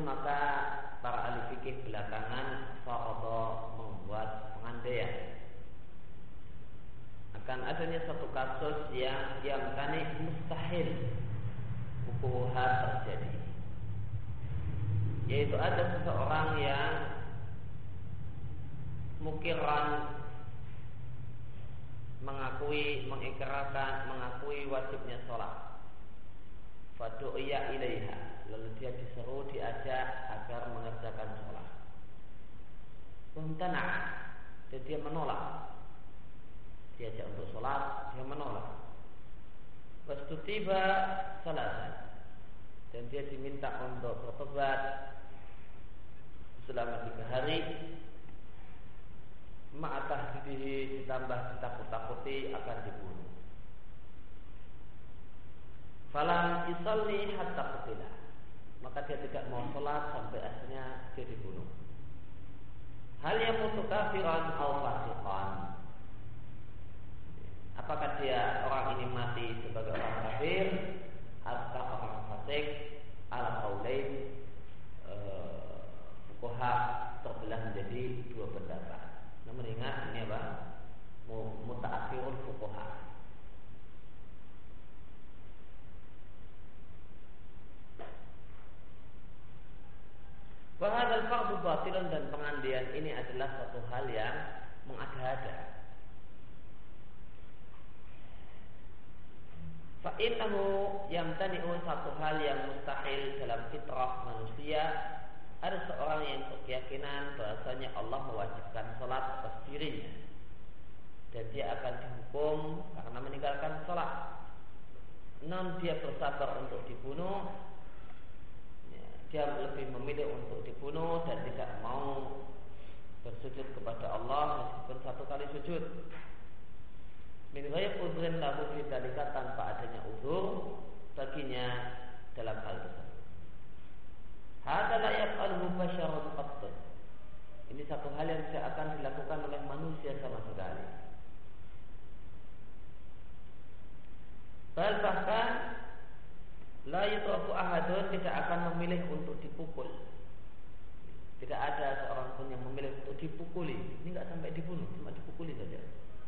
maka para ahli fikih belakangan farada membuat pengandaian akan adanya satu kasus yang tadi mustahil wuku'uha terjadi, yaitu ada seseorang yang mukiran mengikrarkan mengakui wajibnya sholat, fadu'iya ilaiha, lalu dia diajak agar mengerjakan sholat, wamtana, dan dia menolak, diajak untuk sholat, dia menolak, wastutiba salatan, dan dia diminta untuk bertobat selama 3 hari, ma'atah didihi, ditambah ditakut-takuti akan dibunuh. Falam yusalli hatta qutila, maka dia tidak mau sholat sampai akhirnya dia dibunuh. Hal yang mutu kafiran atau fasiqan, apakah dia orang ini mati sebagai orang kafir atau orang fasik? Ala qaulain, fuqaha terbelah menjadi 2 pendapat. Namun ingat ini apa? Mutaakhirul fuqaha. Wa hadzal fardhu batilun, dan pengandian ini adalah satu hal yang mengada-ada. Fa innahu yamtani'u, satu hal yang mustahil dalam fitrah manusia. Ada seorang yang berkeyakinan bahasanya Allah mewajibkan sholat atas dirinya, dan dia akan dihukum karena meninggalkan sholat. Non dia bersabar untuk dibunuh, dia lebih memilih untuk dibunuh dan tidak mau bersujud kepada Allah meskipun 1 kali sujud. Min ghairi udhrin lahu fi dzalika, tanpa adanya udzur baginya dalam hal tersebut. Hadza la yaf'aluhu basyarun qatt. Ini satu hal yang tidak akan dilakukan oleh manusia sama sekali. Bahkan la yutrafu ahadun, tidak akan memilih untuk dipukul. Tidak ada seorang pun yang memilih untuk dipukuli. Ini enggak sampai dibunuh, cuma dipukuli saja.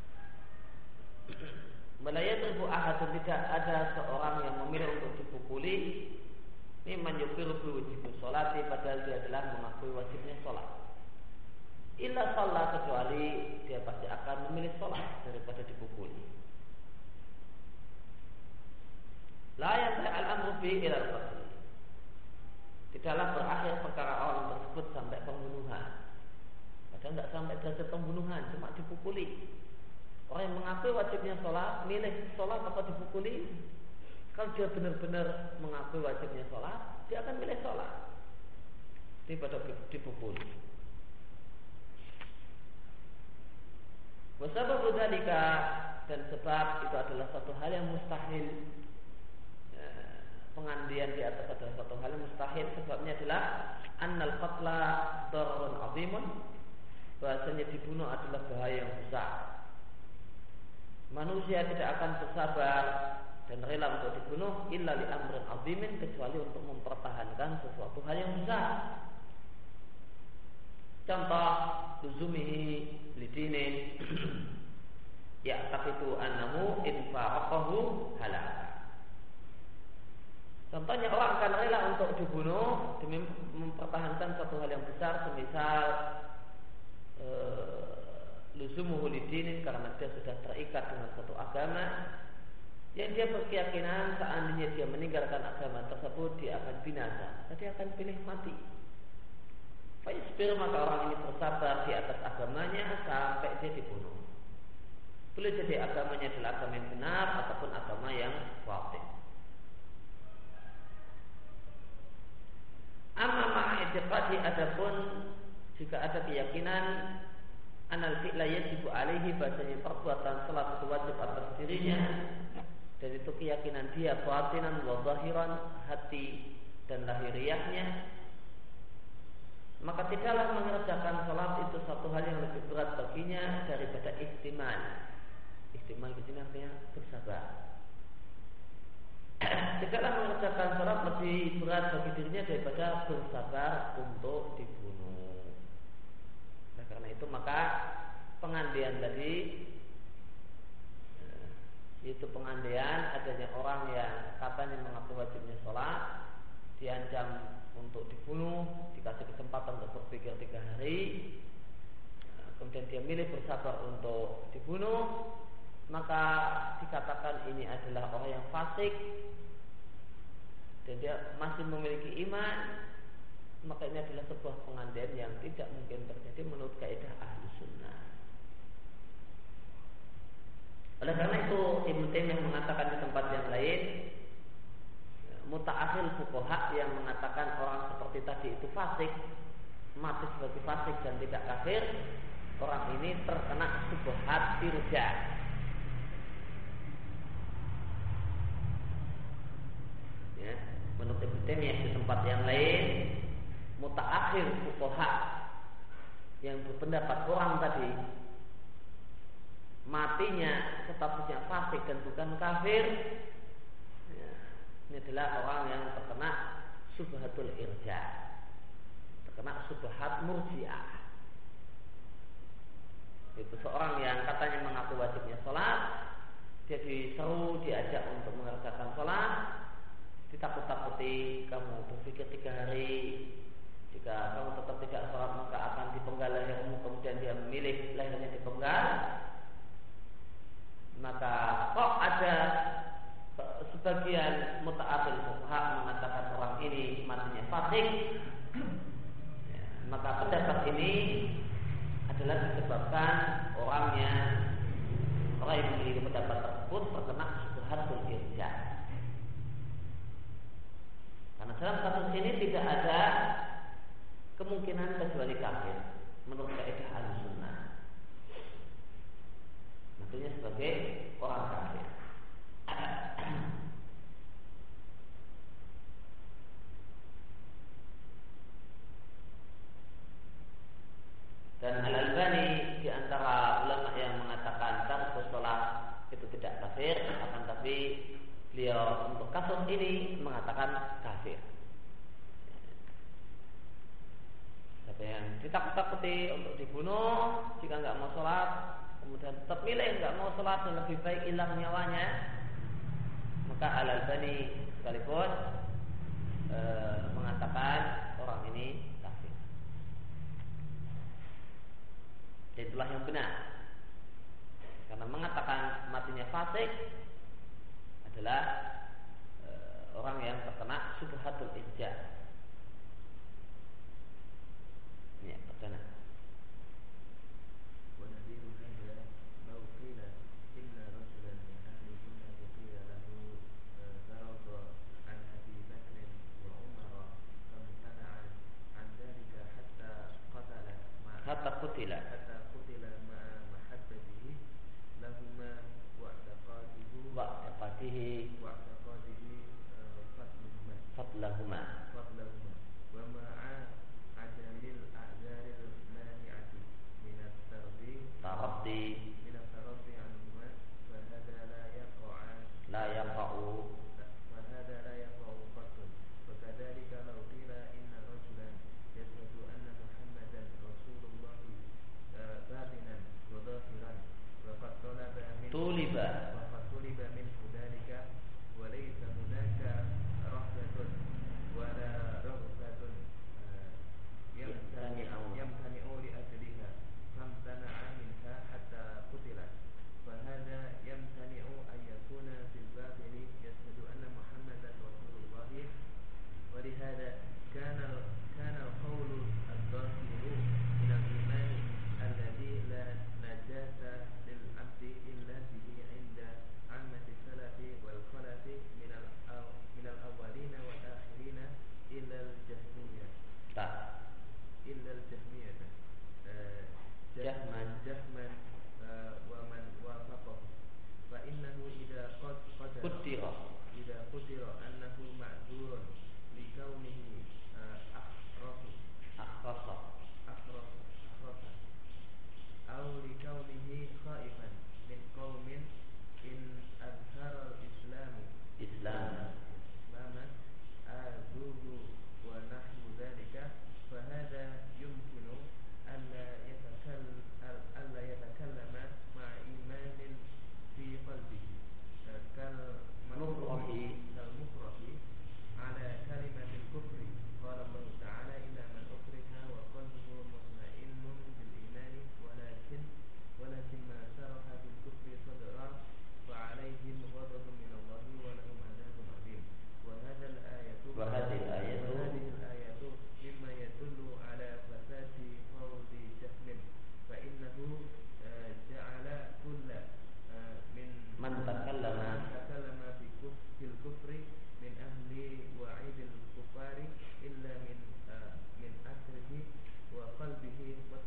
La yutrafu ahadun, tidak ada seorang yang memilih untuk dipukuli. Ini menyupiru wajib sholat, padahal dia adalah mengakui wajibnya sholat. Illa sholat, kecuali dia pasti akan memilih sholat daripada dipukuli. La yasai al-amru fi ila al-qatl, tidaklah berakhir perkara orang tersebut sampai pembunuhan. Padahal tidak sampai derajat pembunuhan, cuma dipukuli. Orang yang mengakui wajibnya sholat, milih sholat atau dipukuli. Kalau dia benar-benar mengakui wajibnya sholat, dia akan milih sholat daripada dipukuli. Wasabab dzalika, dan sebab itu adalah satu hal yang mustahil. Pengandian di atas adalah satu hal yang mustahil. Sebabnya adalah annal qatla darrun azimun, bahasanya dibunuh adalah bahaya yang besar. Manusia tidak akan bersabar dan rela untuk dibunuh illa li amrin azimin, kecuali untuk mempertahankan sesuatu hal yang besar. Contoh, luzumihi lidinin ya'taqidu annahu in faraqahu halaka. Contohnya, orang akan rela untuk dibunuh demi mempertahankan satu hal yang besar, semisal luzumuhu lidinin, karena dia sudah terikat dengan satu agama yang dia berkeyakinan seandainya dia meninggalkan agama tersebut dia akan binasa, dia akan pilih mati. Fayasbir, maka orang ini bersabar di atas agamanya sampai dia dibunuh. Boleh jadi agamanya adalah agama yang benar ataupun agama yang batil. Amma ma'itiqadi, adapun jika ada keyakinan anal fi'la yajibu alaihi, bahasanya perbuatan salat itu wajib atas dirinya, dan itu keyakinan dia batinan wa zahiran, hati dan lahiriahnya, maka tidaklah mengerjakan salat itu satu hal yang lebih berat baginya daripada ihtimal. Ihtimal di sini artinya bersabar. Tidaklah mengerjakan sholat lebih berat bagi dirinya daripada bersabar untuk dibunuh. Nah, karena itu maka pengandaian tadi, itu pengandaian adanya orang yang katanya mengaku wajibnya sholat, diancam untuk dibunuh, dikasih kesempatan untuk berpikir 3 hari, kemudian dia milih bersabar untuk dibunuh, maka dikatakan ini adalah orang yang fasik dan dia masih memiliki iman, maka ini adalah sebuah pengandaian yang tidak mungkin terjadi menurut kaidah ahli sunnah. Oleh karena itu Ibnu Taimiyah mengatakan di tempat yang lain, mutaakhir fuqaha yang mengatakan orang seperti tadi itu fasik, mati sebagai fasik dan tidak kafir, orang ini terkena syubhat irja. Ya, menurut Ibnu Taimiyah di tempat yang lain, mutaakhir fuqaha yang berpendapat orang tadi matinya statusnya fasik dan bukan kafir, ya, ini adalah orang yang terkena syubhatul irja, terkena syubhat murji'ah. Itu seorang yang katanya mengaku wajibnya sholat, dia diseru, diajak untuk mengerjakan sholat, ditakut-takuti, kamu berpikir 3 hari, jika kamu tetap tidak sholat maka akan dipenggal lehermu, kemudian dia memilih lehernya dipenggal. Maka kok ada sebagian mutaakhir fuqaha mengatakan orang ini matinya fasik, ya, maka pendapat ini adalah disebabkan orang yang memiliki pendapat tersebut terkena syubhatul irja. Karena dalam kasus ini tidak ada kemungkinan kecuali kafir menurut kaidah Ahlussunnah. Maksudnya sebagai orang kafir. Dan Al-Albani di antara ulama yang mengatakan tarkus sholat itu tidak kafir, akan tapi beliau untuk kasus ini mengatakan kafir. Siapa yang ditakut-takuti untuk dibunuh jika nggak mau sholat, kemudian tetap milih nggak mau sholat dan lebih baik hilang nyawanya, maka Al-Albani sekalipun mengatakan orang ini kafir. Dan itulah yang benar, karena mengatakan matinya fasik adalah orang yang terkena syubhatul irja. Ya, pertanyaan. Hatta qutila wa'taqadihi fadlahuma wa ma'a adamil a'zaril mani'ati minat taraddi anhuma wa hadha la yaqa'u وهذا لا يقع قط وكذلك لو قيل إن رجلا يشهد أن محمدا رسول الله باطنا وظاهرا وقد طلب منه ذلك وليس هناك رهبة ولا رغبة يمتنع لأجلها فامتنع منها حتى قتل فهذا يمتنع أن يكون في الباطن يشهد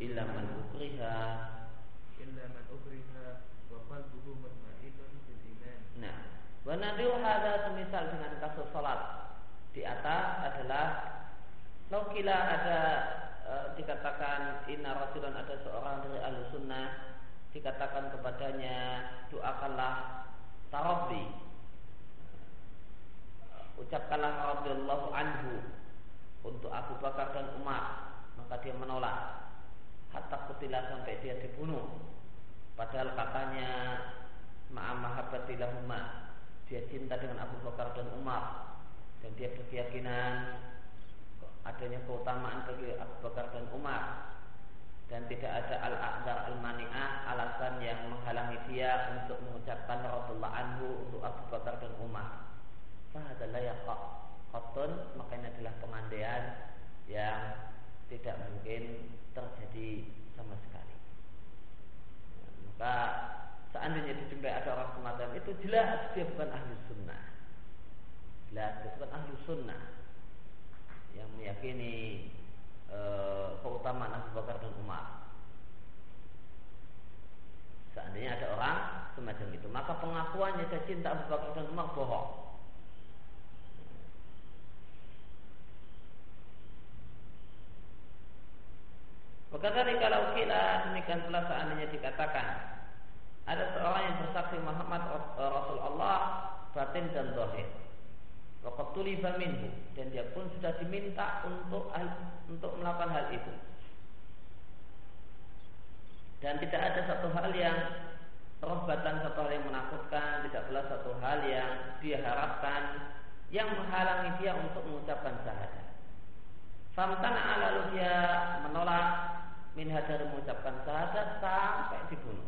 illa man ukriha wa qalbuhu mutmainnun bil iman. Nah, wa nadiu hadza semisal dengan kasus salat di atas adalah laukila ada dikatakan inna rasulan ada seorang dari ahlu sunnah dikatakan kepadanya doakanlah tarabbi, ucapkanlah radhiyallahu anhu untuk Abu Bakar dan Umar, maka dia menolak hatta kutilah sampai dia dibunuh. Padahal katanya ma'amahabbatilahuma, dia cinta dengan Abu Bakar dan Umar dan dia berkeyakinan adanya keutamaan bagi Abu Bakar dan Umar dan tidak ada al-a'dzar al-mani'ah, alasan yang menghalangi dia untuk mengucapkan radhiyallahu anhu untuk Abu Bakar dan Umar. Fahadha la yaqatun, maka ini adalah pengandaian yang tidak mungkin terjadi sama sekali. Maka seandainya dijumpai ada orang semacam itu, jelas dia bukan ahli sunnah. Jelas dia bukan ahli sunnah yang meyakini keutamaan Abu Bakar dan Umar. Seandainya ada orang semacam itu, maka pengakuannya saya cinta Abu Bakar dan Umar bohong. Berkata kalau kila demikian pula seandainya dikatakan ada seorang yang bersaksi Muhammad Rasulullah batin dan zahir, waqad tuliba minhu, dan dia pun sudah diminta untuk melakukan hal itu, dan tidak ada satu hal yang rohbatan, satu hal yang menakutkan, tidak pula satu hal yang dia harapkan yang menghalangi dia untuk mengucapkan syahadat. Famtana, lalu dia menolak minha dari mengucapkan syahadat sampai dibunuh.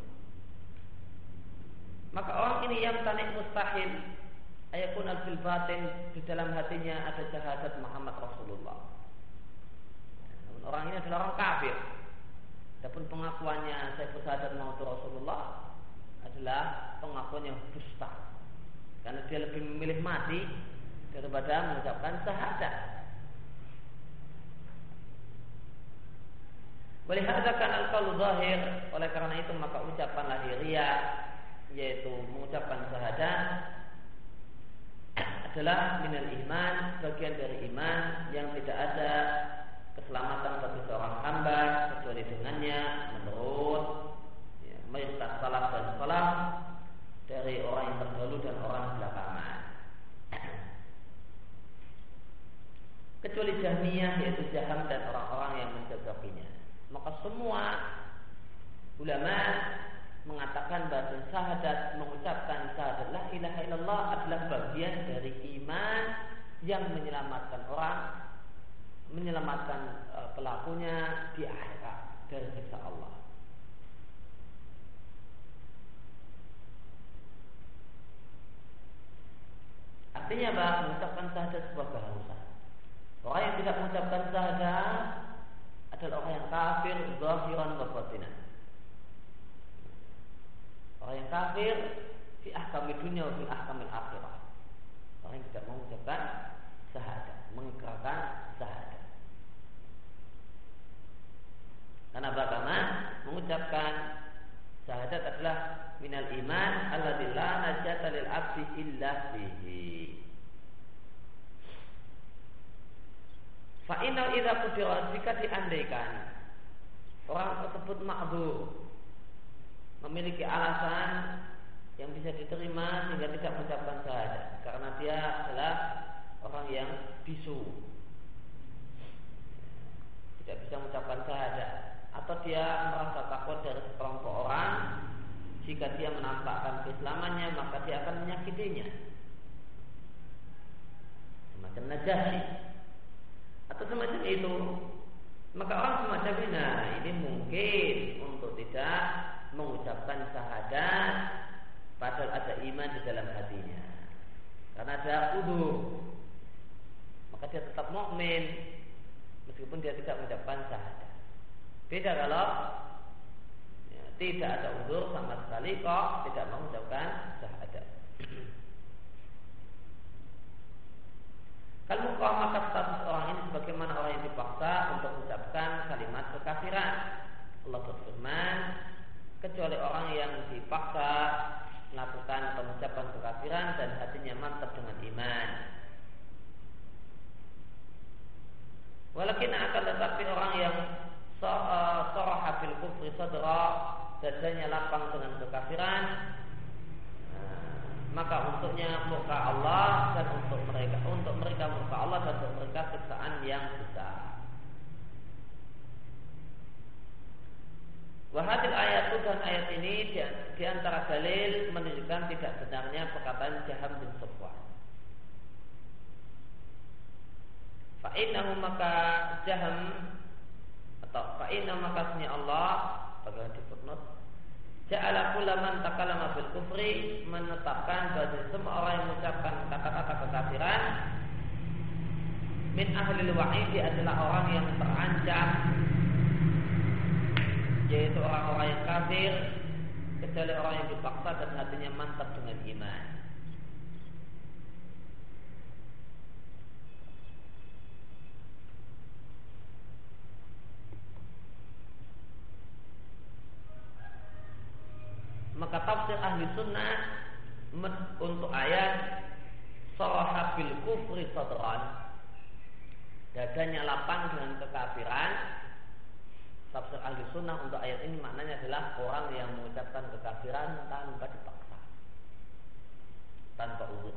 Maka orang ini yang tanik mustahil ayakun al-fil batin, di dalam hatinya ada syahadat Muhammad Rasulullah. Namun orang ini adalah orang kafir. Adapun pengakuannya saya bersyahadat Muhammad Rasulullah adalah pengakuan yang dusta, karena dia lebih memilih mati daripada mengucapkan syahadat. Walihadakan al-qaul zahir, oleh karena itu maka ucapan lahiriah yaitu mengucapkan syahadat adalah minal iman, bagian dari iman yang tidak ada keselamatan bagi seorang hamba kecuali dengannya, menurut mayoritas salaf dan salaf dari orang yang terdahulu dan orang belakangan. Kecuali Jahmiyah, yaitu Jaham dan orang-orang yang mencocokinya. Maka semua ulama mengatakan bahwa syahadat, mengucapkan syahadat la ilaha illallah adalah bagian dari iman yang menyelamatkan orang, menyelamatkan pelakunya di akhirat dari siksa Allah. Artinya apa? Mengucapkan syahadat sebuah keharusan. Orang yang tidak mengucapkan syahadat adalah orang yang kafir zahiran wa batinan. Orang yang kafir fi ahkamid dunya wa fi ahkamil akhirah. Orang yang tidak mengucapkan syahadat, mengikrarkan syahadat. Karena bagaimana mengucapkan syahadat adalah minal iman alladzi la najata lil abdi illa bihi. Fa inna idza qudira, jika diandaikan orang tersebut ma'dzur, memiliki alasan yang bisa diterima sehingga tidak mengucapkan syahadat karena dia adalah orang yang bisu, tidak bisa mengucapkan syahadat, atau dia merasa takut dari sekelompok orang, jika dia menampakkan keislamannya maka dia akan menyakitinya, semacam Najasyi atau semacam itu. Maka orang semacam ini mungkin untuk tidak mengucapkan syahadat padahal ada iman di dalam hatinya, karena ada udzur, maka dia tetap mukmin meskipun dia tidak mengucapkan syahadat. Beda kalau tidak ada udzur sama sekali kok tidak mengucapkan syahadat. Kalau maka status orang ini sebagaimana orang yang dipaksa untuk mengucapkan kalimat kekafiran, kecuali orang yang dipaksa melakukan pengucapan kekafiran dan hatinya mantap dengan iman. Walakin akan tetapi orang yang saraha bil kufri sadra, dadanya lapang dengan kekafiran, maka untuknya murka Allah dan untuk mereka murka Allah dan untuk mereka siksaan yang besar. Wahadil ayat dan ayat ini di antara dalil menunjukkan tidak benarnya perkataan Jaham bin Safwan. Fa'innahu maka Jaham atau fa'innahu makasnya Allah bagaimana di footnote, ja'ala kulla man takallama bil kufri, menetapkan bahwa semua orang yang mengucapkan kata-kata kekafiran min ahlil wa'idi adalah orang yang terancam, yaitu orang-orang yang kafir, kecuali orang yang dipaksa dan hatinya mantap dengan iman. Maka tafsir ahli sunnah untuk ayat saraha bil kufri sadran, dadanya lapang dengan kekafiran, tafsir ahli sunnah untuk ayat ini maknanya adalah orang yang mengucapkan kekafiran tanpa dipaksa, tanpa uzur.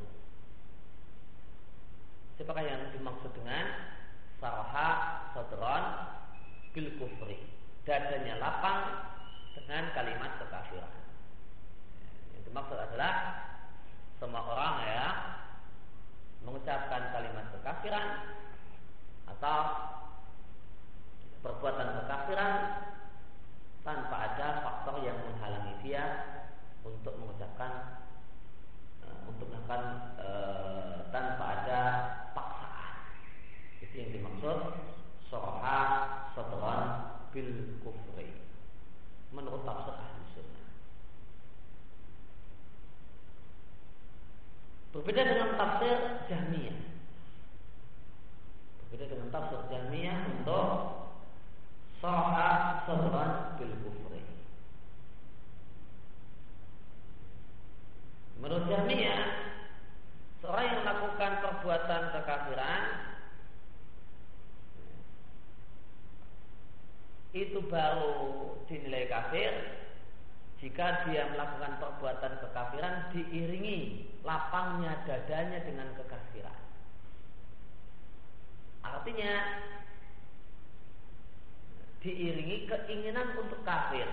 Siapakah yang dimaksud dengan saraha sadran bil kufri, dadanya lapang dengan kalimat kekafiran? Yang dimaksud adalah semua orang ya mengucapkan kalimat kekafiran atau perbuatan kekafiran tanpa ada faktor yang menghalangi dia untuk mengucapkan tanpa ada paksaan. Itu yang dimaksud saraha sadran bil kufri menurut tafsir ahli sunnah. Berbeda dengan tafsir Jahmiyah. Untuk saraha sadran bil kufri. Menurut Jahmiyah, seorang yang melakukan perbuatan kekafiran itu baru dinilai kafir jika dia melakukan perbuatan kekafiran diiringi lapangnya dadanya dengan kekafiran. Artinya diiringi keinginan untuk kafir.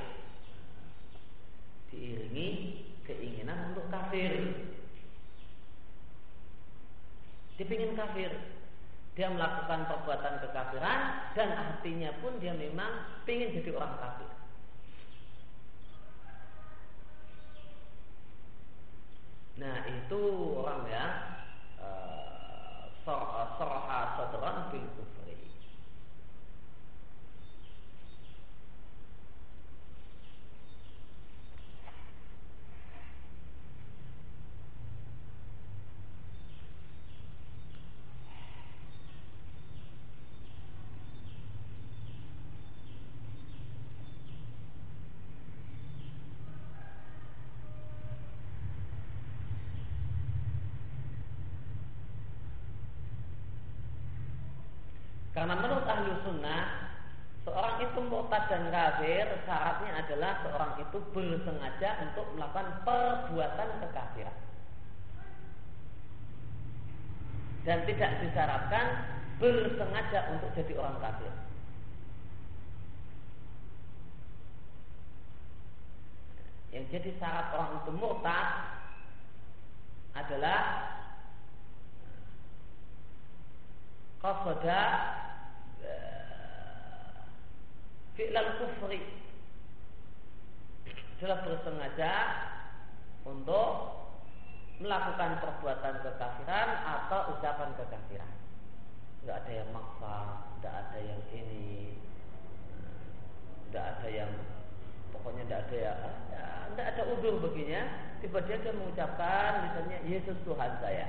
Dipingin kafir. Dia melakukan perbuatan kekafiran dan hatinya pun dia memang pingin jadi orang kafir. Nah itu orang ya saraha sadran bil kufri. Karena menurut ahli sunnah, seorang itu murtad dan kafir syaratnya adalah seorang itu bersengaja untuk melakukan perbuatan kekafiran, dan tidak disyaratkan bersengaja untuk jadi orang kafir. Yang jadi syarat orang itu murtad adalah qasada fi'lal kufri, adalah bersengaja untuk melakukan perbuatan kekafiran atau ucapan kekafiran. Tidak ada yang maksa, tidak ada yang ini, tidak ada yang pokoknya tidak ada ya, tidak ada udur baginya. Tiba-tiba dia mengucapkan misalnya Yesus Tuhan saya,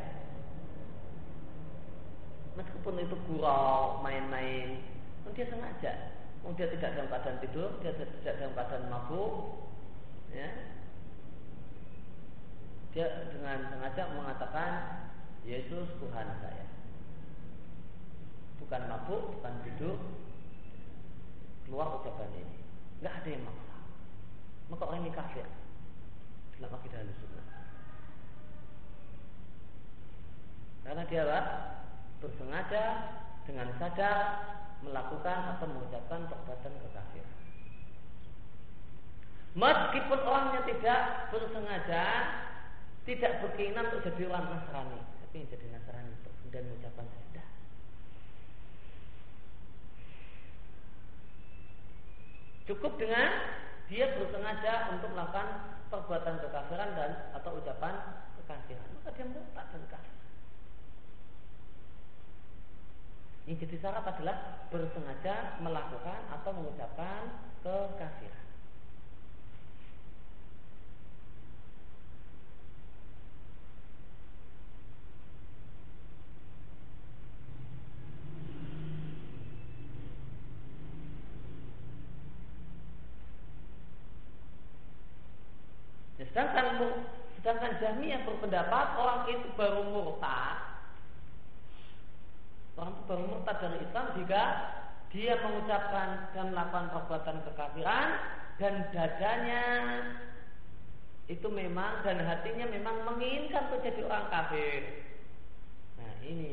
meskipun itu gurau, main-main, dia sengaja. Dia tidak dalam keadaan tidur, dia tidak dalam keadaan mabuk, ya, dia dengan sengaja mengatakan Yesus Tuhan saya. Bukan mabuk, bukan duduk, keluar ucapan ini. Nggak ada yang maksa. Maka orang ini kafir dalam akidah Ahlussunnah. Karena dia bersengaja dengan sadar melakukan atau mengucapkan perbuatan kekafiran. Meskipun orangnya tidak bersengaja, tidak berkeinginan untuk jadi orang Nasrani, tapi yang jadi Nasrani dan mengucapkan syidah. Cukup dengan dia bersengaja untuk melakukan perbuatan kekafiran dan atau ucapan kekafiran, maka dia murtad dan kafir. Yang jadi syarat adalah bersengaja melakukan atau mengucapkan kekafiran. Sedangkan Jahmiyah berpendapat orang itu baru murtad. Orang itu baru murtad dari Islam jika dia mengucapkan dan melakukan perbuatan kekafiran dan dadanya itu memang dan hatinya memang menginginkan untuk jadi orang kafir. Nah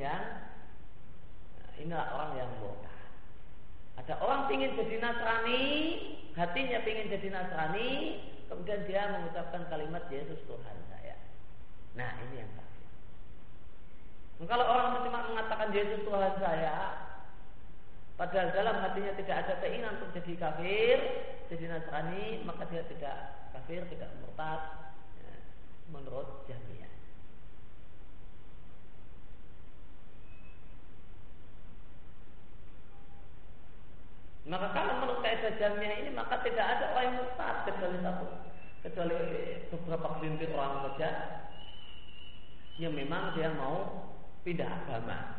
inilah orang yang murtad. Ada orang ingin jadi Nasrani, hatinya ingin jadi Nasrani, kemudian dia mengucapkan kalimat Yesus Tuhan saya. Nah ini yang kafir. Kalau orang cuma mengatakan Yesus Tuhan saya, padahal dalam hatinya tidak ada keinginan untuk jadi kafir, jadi Nasrani, maka dia tidak kafir, tidak murtad, ya, menurut Jahmiyah. Maka kalau menurut kaidah Jahmiyah ini, maka tidak ada orang yang murtad kecuali beberapa gelintir orang saja yang memang dia mau pindah agama.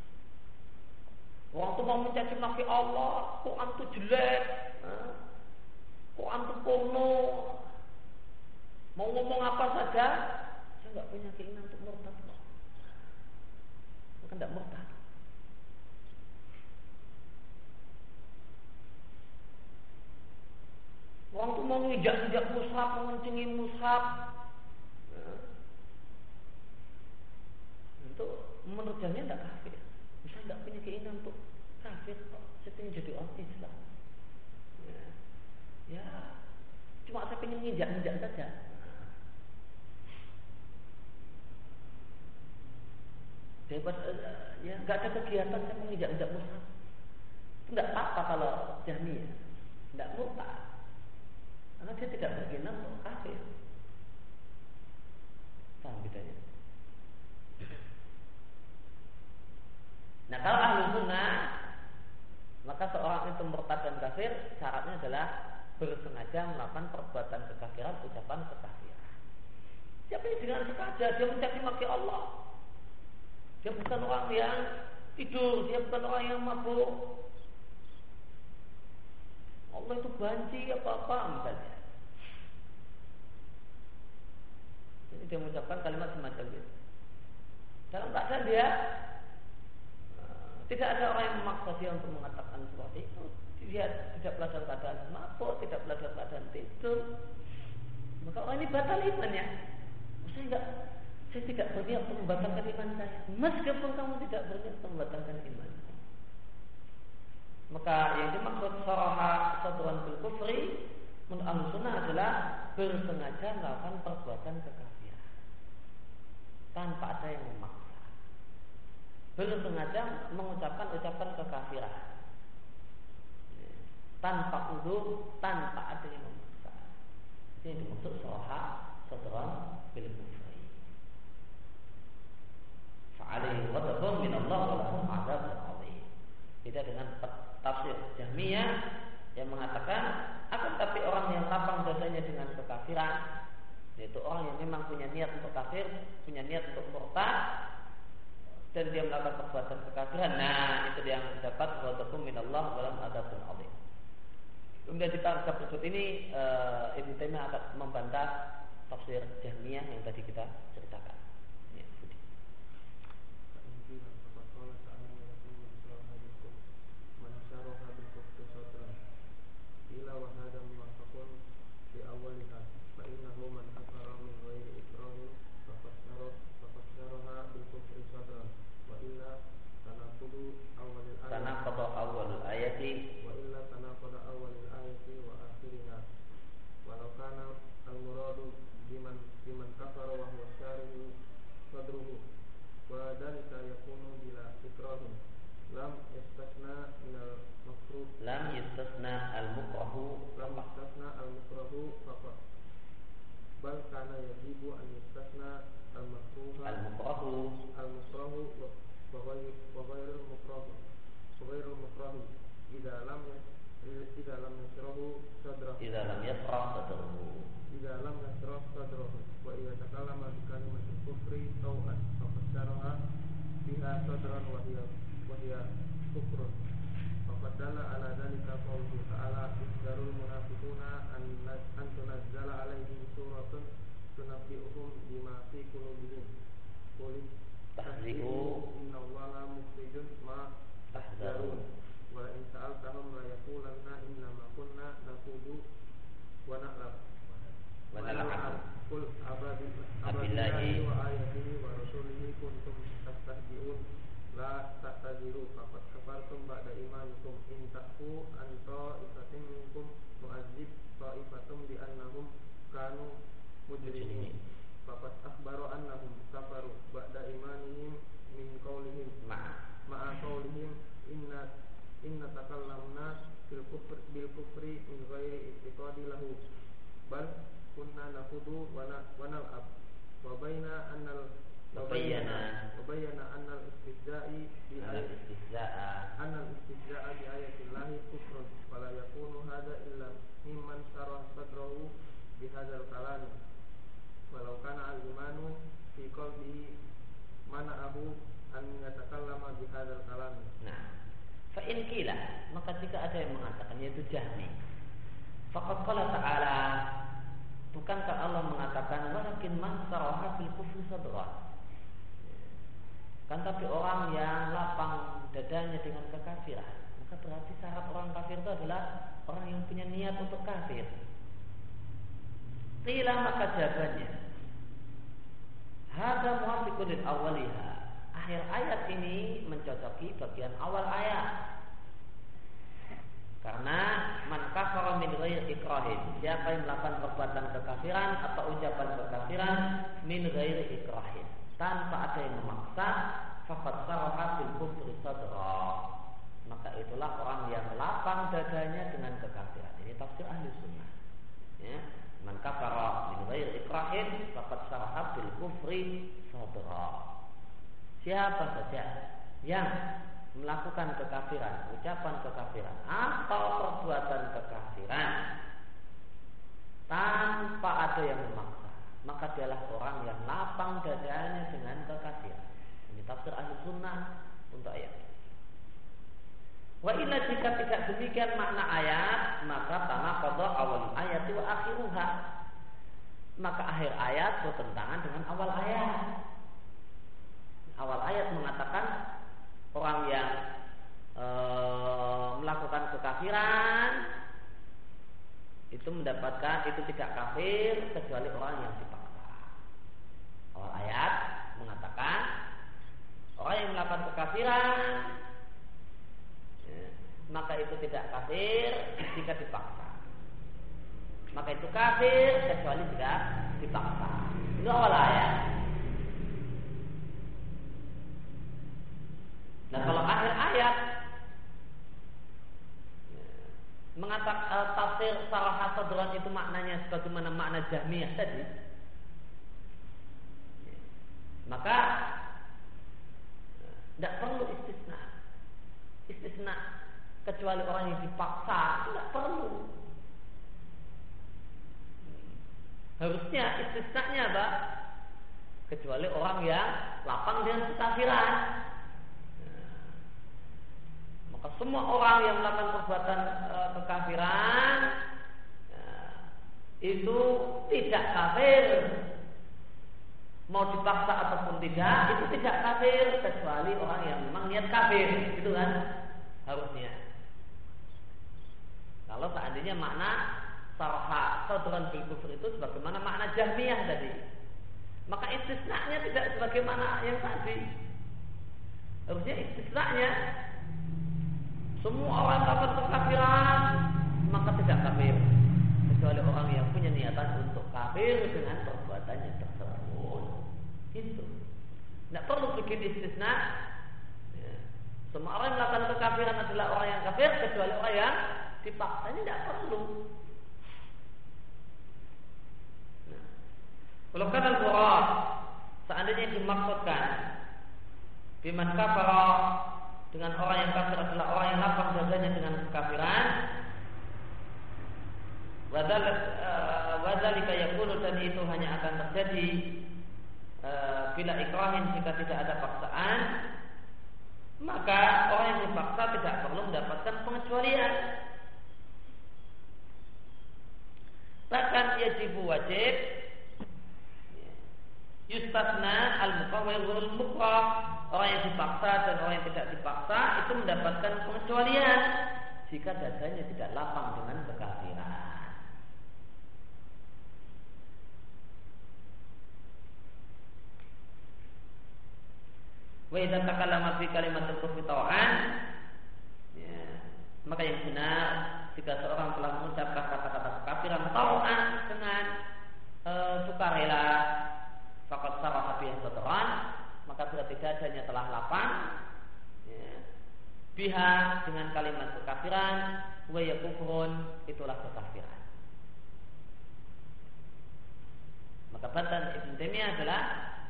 Orang itu mau mencaci maki Allah, Quran itu jelek, Quran itu porno, mau ngomong apa saja, saya nggak punya keinginan untuk murtad. Maka tidak murtad. Orang itu mau ngejak-ngejak mushaf, mau ngencengin mushaf, itu menurut Jahmiyah tidak kafir. Saya tidak punya keinginan untuk kafir kok. Saya ingin jadi orang Islam. Ya, cuma saya ingin nginjak-nginjak saja. Daripada ya nggak ada kegiatan saya menginjak-injak mushaf. Itu tidak apa-apa kalau Jahmiyah, tidak murtad. Karena dia tidak berkeinginan untuk kafir. Paham bedanya? Nah kalau Ahlussunnah, maka seorang itu murtad dan kafir syaratnya adalah bersengaja melakukan perbuatan kekafiran, ucapan kekafiran. Siapa yang dengan sengaja dia mencaci maki Allah, dia bukan orang yang tidur, dia bukan orang yang mabuk, Allah itu banci apa-apa misalnya. Jadi dia mengucapkan kalimat semacam itu. Dalam keadaan dia tidak ada orang yang memaksa dia untuk mengatakan seperti itu. Dia tidak dalam keadaan mabuk, tidak dalam keadaan tidur. Maka orang ini batal imannya. Saya tidak berniat untuk membatalkan iman saya. Meskipun kamu tidak berniat untuk membatalkan iman. Maka yang dimaksud saraha sadran bil kufri menurut Ahlussunnah adalah bersengaja melakukan perbuatan kekafiran tanpa ada yang memaksa. Bersengaja mengucapkan ucapan kekafiran tanpa udzur, tanpa ada yang memaksa. Ini dimaksud saraha sadran bil kufri. Fa'alaihi ghadabun min Allah wa lahum 'adzabun 'adzim. Beda dengan tafsir Jahmiyah yang mengatakan akan tapi orang yang lapang dadanya dengan kekafiran, yaitu orang yang memang punya niat untuk kafir, punya niat untuk murtad, dan dia melakukan perbuatan kekafiran, nah itu yang dapat ghadabun min Allah wa lahum 'adzabun 'adzim. Hingga di paragraf berikut ini Ibnu Taimiyah akan membantah tafsir Jahmiyah yang tadi kita ceritakan. Ya, Budi. Tanaqada awalul ayati walau kana al-muradu biman kafara wa huwa syarihu sadruhu wa dzalika yakunu bila ikrahin lam yastasna al-mukrahu faqat bal kana yajibu an yastasna al-mukrahu wa ghairul mukrahi idza lam yasrah sadrahu wa idza takallama bi kalimatil kufri taw'an faqad syaraha biha sadran wa hiya kufrun faqad dalla ala dzalika qawluhu ta'ala isdarul munafiquna an tunazzala alaihim suratun tunabbi'uhum bima fi qulubihim qul tahzi'u innallaha mukhrijun ma tahzarun wa in sa'altahum la yaqulanna innama kunna naqudu wa na'lab qul abillahi wa ayatihi wa rasulihi kuntum tastahzi'un la ta'taziru faqad kafartum ba'da imanikum in ta'fu an ta'ifatin minkum nu'azzib ta'ifatum bi annahum kanu mujrimin faqad akhbaru annahum kafaru ba'da imanihim min qawlihim ma'a qawlihim inna takallamna bil kufri min ghairi i'tiqadi lahu bal kunna nakhudu wa nal'ab wa bayyana annal istihza'i bi ayatillahi kufrun wala yakunu hadha illa mimman syarah sadrahu bi hadzal kalam walau kana al-imanu fi qalbihi mana'ahu an yatakallama bi hadzal kalam. Nah, fa in qila, maka jika ada yang mengatakan yaitu Jahmi, faqad qala ta'ala, bukankah Allah mengatakan walakin man saraha bil kufri sadra, kan tapi orang yang lapang dadanya dengan kekafiran, maka berarti syarat orang kafir itu adalah orang yang punya niat untuk kafir. Qila, maka jawabannya hadza muwafiqun lil awwaliha, akhir ayat ini mencocoki bagian awal ayat. Karena man kafara min ghairi ikrahin, siapa yang melakukan perbuatan kekafiran atau ucapan kekafiran min ghairi ikrahin, tanpa ada yang memaksa, faqad saraha bil kufri sadra, maka itulah orang yang lapang dadanya dengan kekafiran. Ini tafsir ahli sunnah, ya. Man kafara min ghairi ikrahin faqad saraha bil kufri sadra. Siapa saja yang melakukan kekafiran, ucapan kekafiran atau perbuatan kekafiran tanpa ada yang memaksa, maka dialah orang yang lapang dadanya dengan kekafiran. Ini tafsir ahli sunnah untuk ayat. Wa illa jika tidak demikian makna ayat, maka tanaqadha awal ayat wa akhiruha, maka akhir ayat bertentangan dengan awal ayat. Awal ayat mengatakan orang yang melakukan kekafiran itu mendapatkan, itu tidak kafir kecuali orang yang dipaksa. Awal ayat mengatakan orang yang melakukan kekafiran, ya, maka itu tidak kafir jika dipaksa. Maka itu kafir kecuali jika dipaksa. Itu awal ayat. Nah, kalau akhir ayat mengatakan tafsir saraha sadran itu maknanya sebagaimana makna Jahmiyah tadi, maka tidak perlu istisna kecuali orang yang dipaksa, tidak perlu. Harusnya istisnanya apa? Kecuali orang yang lapang dengan kekafiran. Maka semua orang yang melakukan perbuatan kekafiran itu tidak kafir, mau dipaksa ataupun tidak, itu tidak kafir kecuali orang yang memang niat kafir, gitu kan? Harusnya. Kalau seandainya makna sarha sadran bil kufur itu sebagaimana makna Jahmiyah tadi, maka istisnanya tidak sebagaimana yang tadi. Harusnya istisnanya semua orang melakukan kekafiran maka tidak kafir kecuali orang yang punya niatan untuk kafir dengan perbuatannya tersebut. Itu tidak perlu bikin istisna. Semua orang yang melakukan kekafiran adalah orang yang kafir kecuali orang yang dipaksa. Ini tidak perlu. Kalau kan al-Qur'an seandainya dimaksudkan biman kafara dengan orang yang kafir adalah orang yang lapang dadanya dengan kekafiran, wadzalika yakunu, dan itu hanya akan terjadi bila ikrahin, jika tidak ada paksaan, maka orang yang dipaksa tidak perlu mendapatkan pengecualian. Bahkan yajibu wajib yustasna al-muqawwir wal mukrah, orang yang dipaksa dan orang yang tidak dipaksa itu mendapatkan pengecualian jika dadanya tidak lapang dengan kekafiran. Wa idza takallama fi kalimatil kufri taw'an, maka yang benar jika seorang telah mengucapkan kata-kata kekafiran taw'an dengan sukarela, faqad saraha bihi sadran, maka berarti dadanya telah lapang biha dengan kalimat kekafiran, wa yakufrun, itulah kekafiran. Maka bantahan Ibn Taimiyah adalah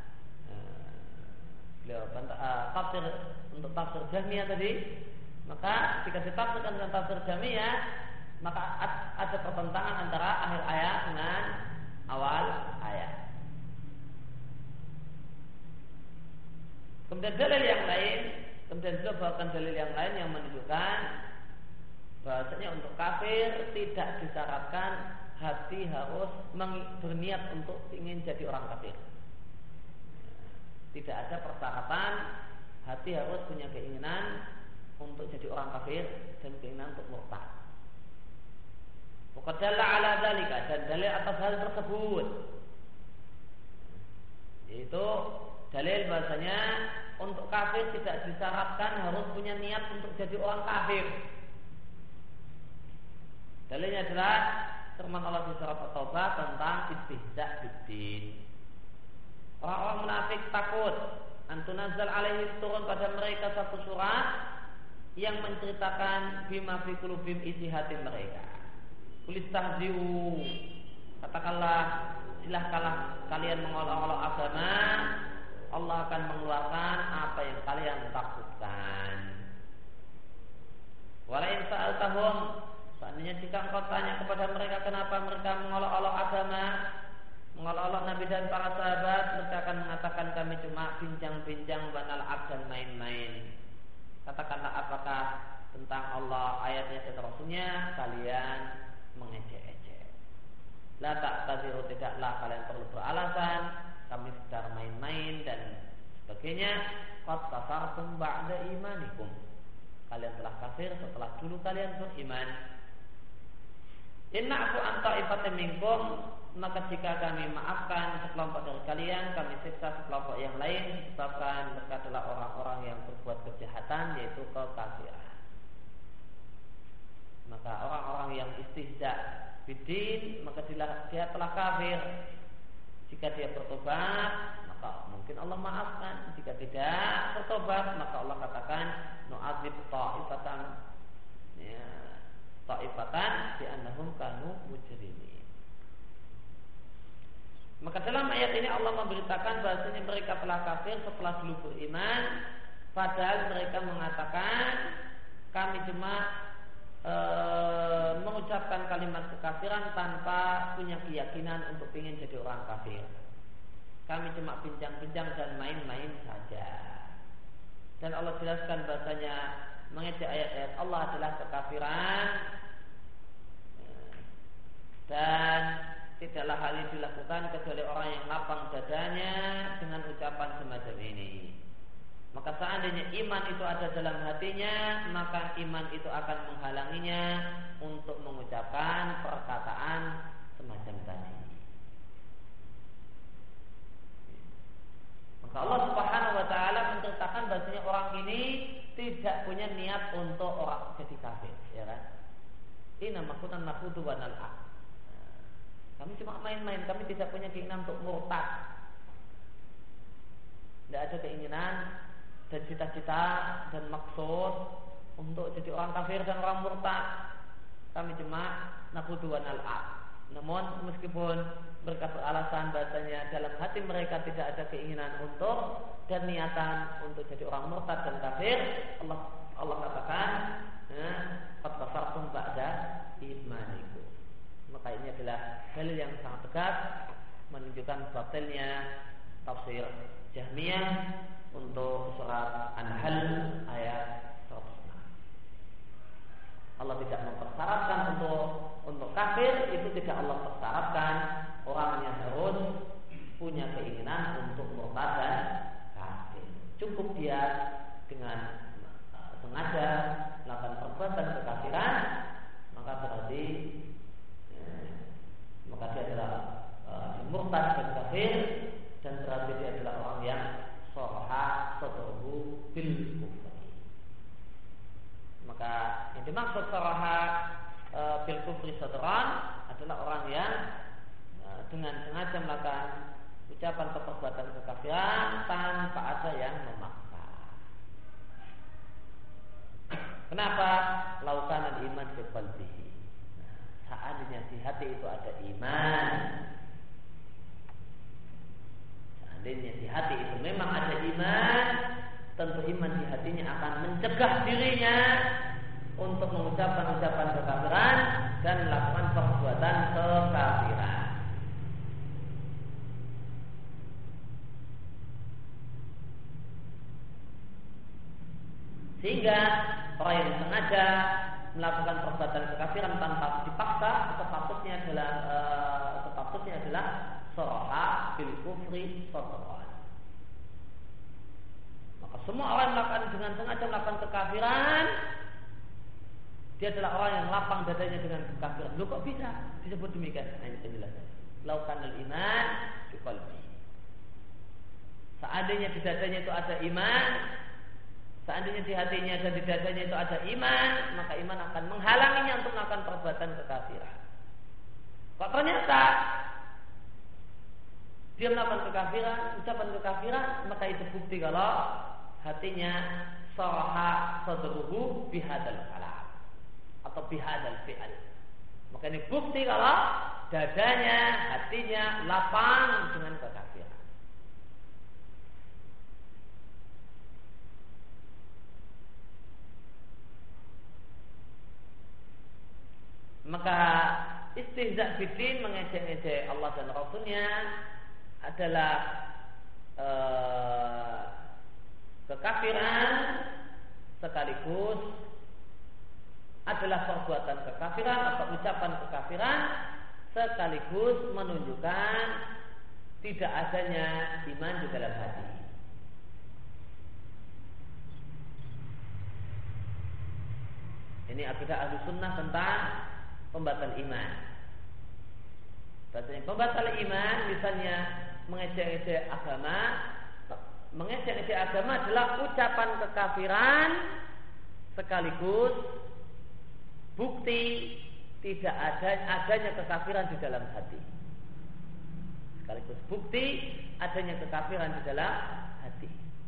beliau tafsir untuk tafsir Jahmiyah tadi. Maka jika ditafsirkan dengan tafsir Jahmiyah, maka ada pertentangan antara akhir ayat dengan awal ayat. Kemudian dalil yang lain, kemudian beliau bawakan dalil yang lain yang menunjukkan bahasanya untuk kafir tidak disyaratkan hati harus berniat untuk ingin jadi orang kafir. Tidak ada persyaratan hati harus punya keinginan untuk jadi orang kafir dan keinginan untuk murtad. Muqaddalla ala dzalika, dan dalil atas hal tersebut yaitu dalil bahasanya untuk kafir tidak disyaratkan harus punya niat untuk jadi orang kafir. Dalilnya adalah firman Allah di surat At-Taubah tentang istihza biddin. Orang-orang munafik takut antunazzal alaihim, turun pada mereka satu surat yang menceritakan bima fi qulubihim, isi hati mereka. Kulistahzi'u, katakanlah silahkanlah kalian mengolok-olok agama, Allah akan mengeluarkan apa yang kalian takutkan. Walain sa'altahum, seandainya jika engkau tanya kepada mereka kenapa mereka mengolok-olok agama, mengolok-olok Nabi dan para sahabat, mereka akan mengatakan kami cuma bincang-bincang, banal-ab dan main-main. Katakanlah apakah tentang Allah, ayatnya dan Rasulnya kalian mengejek-ejek. La ta'taziru, tidaklah kalian perlu beralasan, kami sedang main-main dan sebagainya. Qad kafartum ba'da imanikum, kalian telah kafir setelah dulu kalian beriman. Inna'fu an ta'ifatin minkum, maka jika kami maafkan sekelompok dari kalian, kami siksa sekelompok yang lain disebabkan mereka adalah orang-orang yang berbuat kejahatan, yaitu kekafiran. Maka orang-orang yang istihza bidin, maka dia telah kafir. Jika dia bertobat, maka mungkin Allah maafkan. Jika tidak bertobat, maka Allah katakan nu'adzib ta'ifatan, ta'ifatan bi annahum kanu mujrimin. Maka dalam ayat ini Allah memberitakan bahasanya mereka telah kafir setelah dulu beriman, padahal mereka mengatakan kami cuma mengucapkan kalimat kekafiran tanpa punya keyakinan untuk ingin jadi orang kafir. Kami cuma bincang-bincang dan main-main saja. Dan Allah jelaskan bahasanya mengejek ayat-ayat Allah adalah kekafiran, dan tidaklah hal ini dilakukan kecuali orang yang lapang dadanya dengan ucapan semacam ini. Maka seandainya iman itu ada dalam hatinya, maka iman itu akan menghalanginya untuk mengucapkan perkataan semacam tadi. Maka Allah Subhanahu wa taala menceritakan bahasanya orang ini tidak punya niat untuk orang jadi kafir, ya kan? Inna makunan nakhudu wa nal'ab. Kami cuma main-main, kami tidak punya keinginan untuk murtad. Tidak ada keinginan dan cita-cita dan maksud untuk jadi orang kafir dan orang murtad. Kami cuma nakhudu wa nal'ab. Namun meskipun mereka beralasan bahasanya dalam hati mereka tidak ada keinginan untuk dan niatan untuk jadi orang murtad dan kafir, Allah katakan, qad kafartum ba'da imanikum. Maka ini adalah dalil yang sangat tegas menunjukkan batilnya tafsir Jahmiyah untuk surat An-Nahl ayat 106. Allah tidak mempersyaratkan untuk kafir, itu tidak Allah persyaratkan orang yang harus punya keinginan untuk murtad dan kafir. Cukup dia dengan sengaja melakukan perbuatan kekafiran, maka berarti dia adalah murtad dan kafir, dan berarti dia adalah orang yang sharaha sadruhu bil kufri. Maka yang dimaksud sharaha bil kufri sadran adalah orang yang dengan sengaja melakukan ucapan atau perbuatan kekafiran tanpa ada yang memaksa. Kenapa? Laukan al-iman fi qalbihi. Seandainya di hati itu ada iman, seandainya di hati itu memang ada iman, tentu iman di hatinya akan mencegah dirinya untuk mengucapkan ucapan kekafiran dan melakukan perbuatan kekafiran. Sehingga orang yang sengaja melakukan perbuatan kekafiran tanpa dipaksa, statusnya adalah sharaha bil kufri sadran. Maka semua orang yang melakukan dengan sengaja melakukan kekafiran, dia adalah orang yang lapang dadanya dengan kekafiran. Loh, kok bisa disebut demikian? Nah, ini penjelasan. Laukanul iman fi qalbi. Seandainya di dadanya itu ada iman, seandainya di hatinya dan di dadanya itu ada iman, maka iman akan menghalanginya untuk melakukan perbuatan kekafiran. Kok ternyata dia melakukan kekafiran, ucapan kekafiran, maka itu bukti kalau hatinya sharaha sadruhu bihadzal kalam atau bihadzal fi'al. Maka ini bukti kalau dadanya, hatinya lapang dengan kekafiran. Maka istihza' bidin, mengejek-ejek Allah dan Rasulnya adalah kekafiran sekaligus adalah perbuatan kekafiran atau ucapan kekafiran sekaligus menunjukkan tidak adanya iman di dalam hati. Ini akidah Ahlu Sunnah tentang pembatal iman. Bahasanya pembatal iman misalnya mengejek-ejek agama. Mengejek-ejek agama adalah ucapan kekafiran sekaligus bukti tidak adanya kekafiran di dalam hati. Sekaligus bukti adanya kekafiran di dalam hati.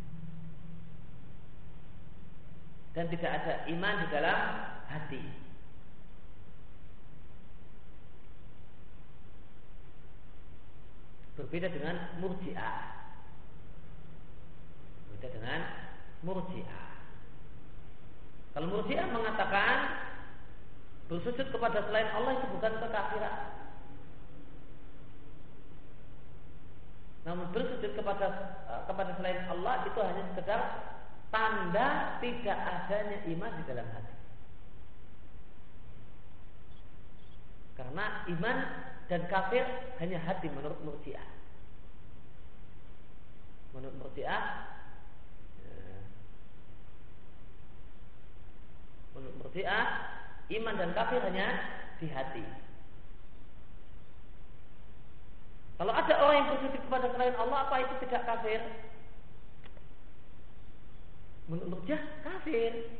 Dan tidak ada iman di dalam hati. Berbeda dengan Murji'ah. Berbeda dengan Murji'ah. Kalau Murji'ah mengatakan bersujud kepada selain Allah itu bukan kekafiran. Namun bersujud kepada selain Allah itu hanya sekedar tanda tidak adanya iman di dalam hati. Karena iman dan kafir hanya hati menurut Murji'ah. Menurut Murji'ah, iman dan kafir hanya di hati. Kalau ada orang yang bersujud kepada selain Allah, apa itu tidak kafir? Menurut Murji'ah kafir.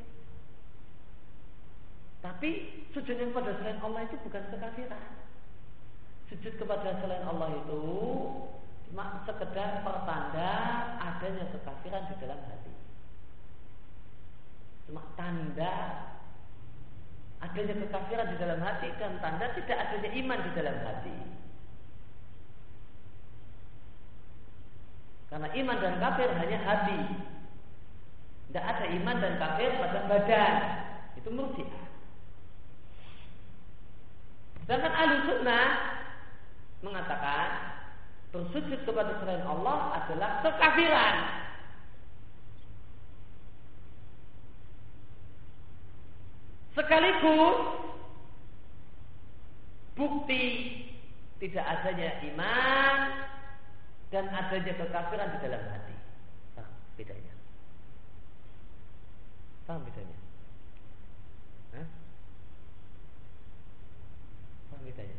Tapi sujud kepada selain Allah itu bukan kekafiran. Sujud kepada selain Allah itu cuma sekedar pertanda adanya kekafiran di dalam hati. Cuma tanda adanya kekafiran di dalam hati dan tanda tidak adanya iman di dalam hati. Karena iman dan kafir hanya hati. Tidak ada iman dan kafir pada badan. Itu Murji'ah. Sedangkan Ahlussunnah mengatakan bersujud kepada selain Allah adalah kekafiran. Sekaligus bukti tidak adanya iman dan adanya kekafiran di dalam hati. Paham bedanya? Paham bedanya? Hah? Paham bedanya?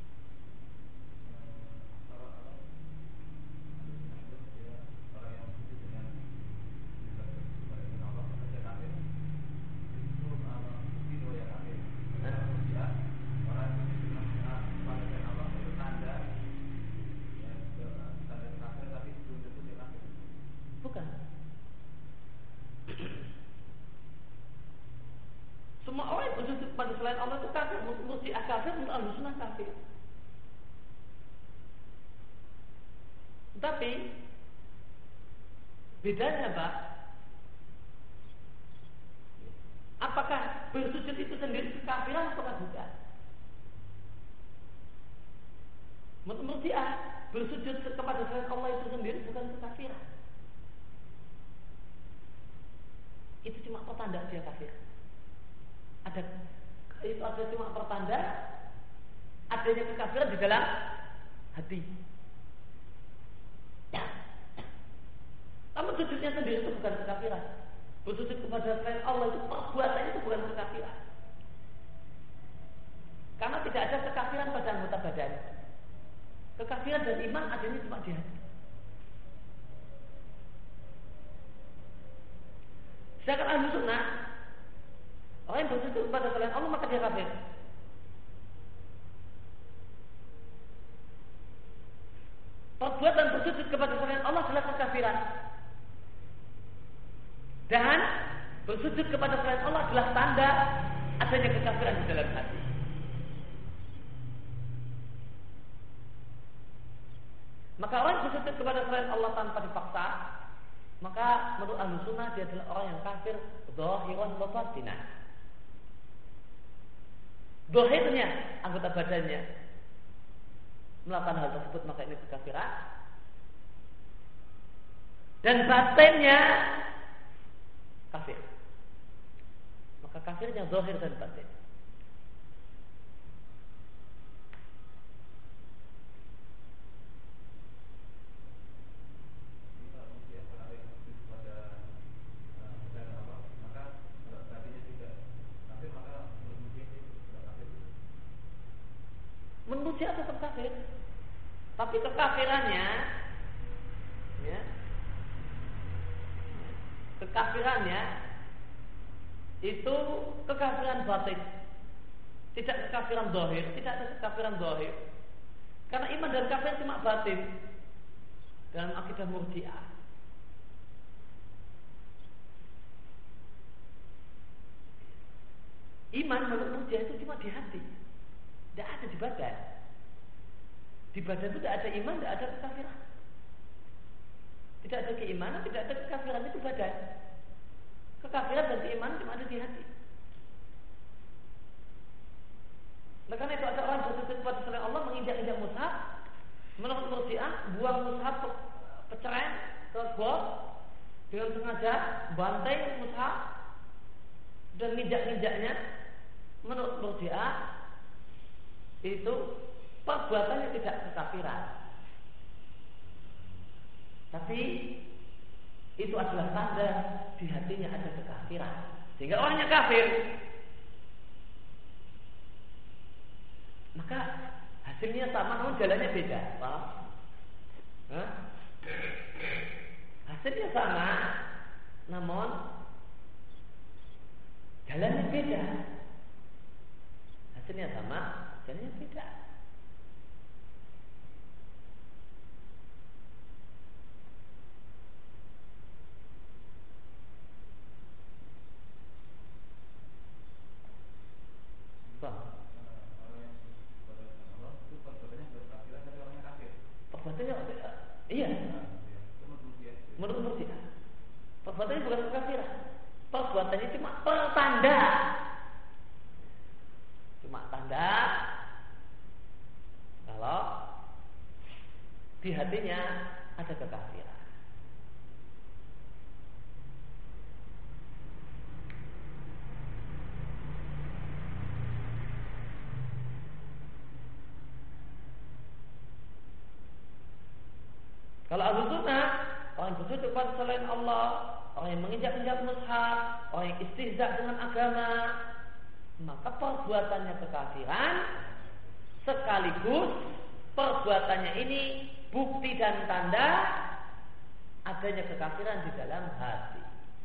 Semua orang yang bersujud pada selain Allah itu kafir. Murji'ah kafir, menurut Ahlussunnah kafir. Tapi bedanya apa? Apakah bersujud itu sendiri kekafiran atau bukan? Menurut Murji'ah, bersujud kepada selain Allah itu sendiri bukan kekafiran. Itu cuma pertanda dia kafir. Itu ada cuma pertanda adanya kekafiran di dalam hati. Namun sujudnya sendiri itu bukan kekafiran. Bersujud kepada selain Allah itu perbuatannya itu bukan kekafiran. Karena tidak ada kekafiran pada anggota badan. Kekafiran dan iman adanya cuma di hati. Sedangkan Ahlussunnah, orang yang bersujud kepada selain Allah maka dia kafir. Perbuatan bersujud kepada selain Allah adalah kekafiran. Dan bersujud kepada selain Allah adalah tanda adanya kekafiran di dalam hati. Maka orang yang bersujud kepada selain Allah tanpa dipaksa, maka menurut Ahlussunnah dia adalah orang yang kafir zahiran wa batinan. Zahirnya anggota badannya melakukan hal tersebut maka ini kekafiran. Dan batinnya kafir. Maka kafirnya zahir dan batin. Manusia tetap kafir, tapi kekafirannya, kekafirannya itu kekafiran batin, tidak kekafiran zahir, tidak ada kekafiran zahir. Karena iman dan kafir cuma batin dalam akidah Murji'ah. Iman menurut Murji'ah itu cuma di hati. Tidak ada di badan. Di badan itu tidak ada iman, tidak ada kekafiran. Tidak ada keimanan, tidak ada kekafiran, itu badan. Kekafiran dan keimanan cuma ada di hati. Nah, karena itu ada orang bersujud kepada selain Allah menginjak-injak mushaf. Menurut Murji'ah, buang mushaf peceren ke got, dengan sengaja bantai mushaf dan nginjak-nginjaknya, menurut Murji'ah itu perbuatannya tidak kekafiran, tapi itu adalah tanda di hatinya ada kekafiran, sehingga orangnya kafir. Maka hasilnya sama namun jalannya beda, paham? Hasilnya sama namun jalannya beda. Hasilnya sama, jalannya beda. Perbuatannya iya. Menurut Murji'ah, perbuatannya bukan kekafiran. Perbuatannya cuma pertanda. Cuma tanda kalau di hatinya ada kekafiran. Kalau ahlu sunnah, orang yang bersujud kepada selain Allah, orang yang menginjak-injak mushaf, orang yang istihza dengan agama, maka perbuatannya kekafiran, sekaligus perbuatannya ini bukti dan tanda adanya kekafiran di dalam hati.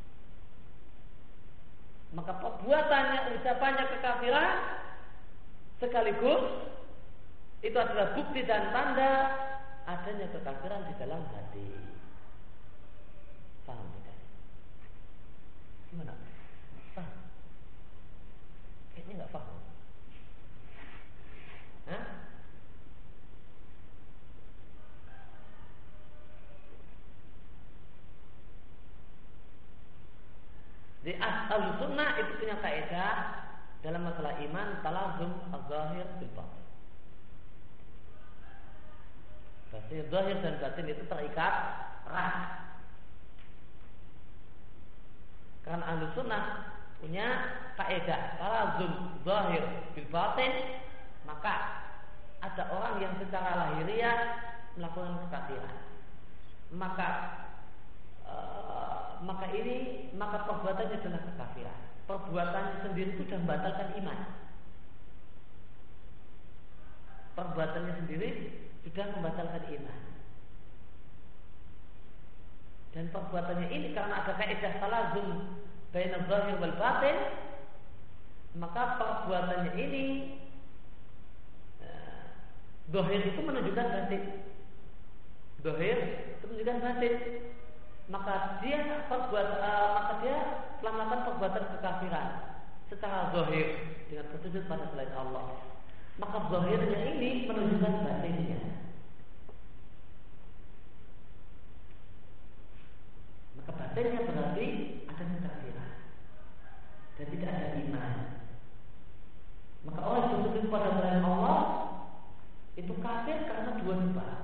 Maka perbuatannya, ucapannya kekafiran, sekaligus itu adalah bukti dan tanda adanya kekafiran di dalam hati. Paham tidak? Gimana? Paham? Kayaknya nggak paham. Hah? Di Ahlus-Sunnah itu punya kaidah dalam masalah iman, talazum az-zahir bil batin. Bahasanya zahir dan batin itu terikat erat. Karena Ahlus-Sunnah punya kaidah talazum zahir bil batin, maka ada orang yang secara lahiriah melakukan kekafiran. Maka perbuatannya adalah kekafiran. Perbuatannya sendiri itu sudah membatalkan iman. Perbuatannya sendiri sudah membatalkan iman. Dan perbuatannya ini karena ada kaidah talazum baina zahir wal batin, maka perbuatannya ini zahir itu menunjukkan batin. Zahir itu menunjukkan batin. Maka dia telah melakukan perbuatan kekafiran secara zahir dengan bersujud pada selain Allah. Maka zahirnya ini menunjukkan batinnya. Maka batinnya berarti ada kekafiran dan tidak ada iman. Maka orang yang bersujud pada selain Allah itu kafir karena dua sebab.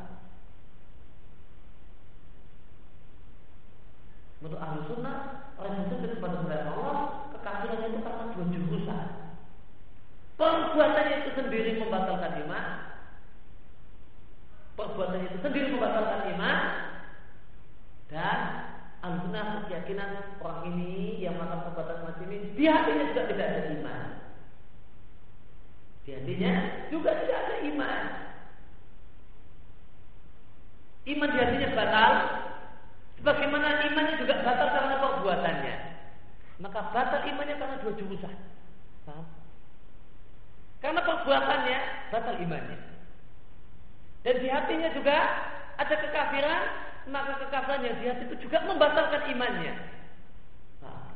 Menurut Ahlus-Sunnah, orang yang bersujud kepada selain Allah, kekafirannya itu karena dua jurusan. Perbuatannya itu sendiri membatalkan iman. Perbuatannya itu sendiri membatalkan iman. Dan Ahlus-Sunnah keyakinan orang ini yang melakukan perbuatan semacam ini, di hatinya juga tidak ada iman. Di hatinya juga tidak ada iman. Iman di hatinya batal. Sebagaimana imannya juga batal karena perbuatannya. Maka batal imannya karena dua jurusan. Paham? Karena perbuatannya batal imannya. Dan di hatinya juga ada kekafiran, maka kekafiran yang di hati itu juga membatalkan imannya. Paham?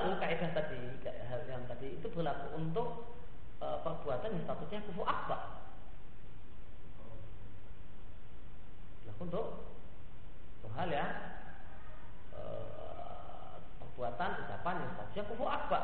berlaku kaidah tadi, hal yang tadi itu berlaku untuk perbuatan yang statusnya kufur akbar. Berlaku untuk hal yang perbuatan ucapan yang statusnya kufur akbar.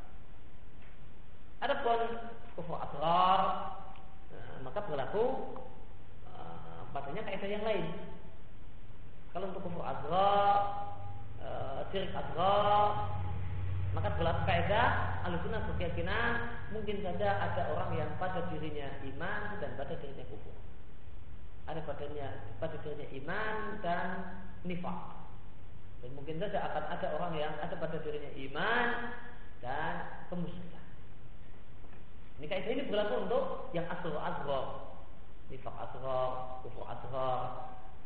Adapun kufur asghar, maka berlaku padanya kaidah yang lain. Kalau untuk kufur asghar, syirik asghar, maka berlaku kaidah Ahlussunnah berkeyakinan mungkin saja ada orang yang pada dirinya iman dan pada dirinya kufur. Ada pada dirinya iman dan nifaq. Dan mungkin saja akan ada orang yang ada pada dirinya iman dan kemusyrikan. Ini kaidah ini berlaku untuk yang asghar, nifaq asghar, kufur asghar.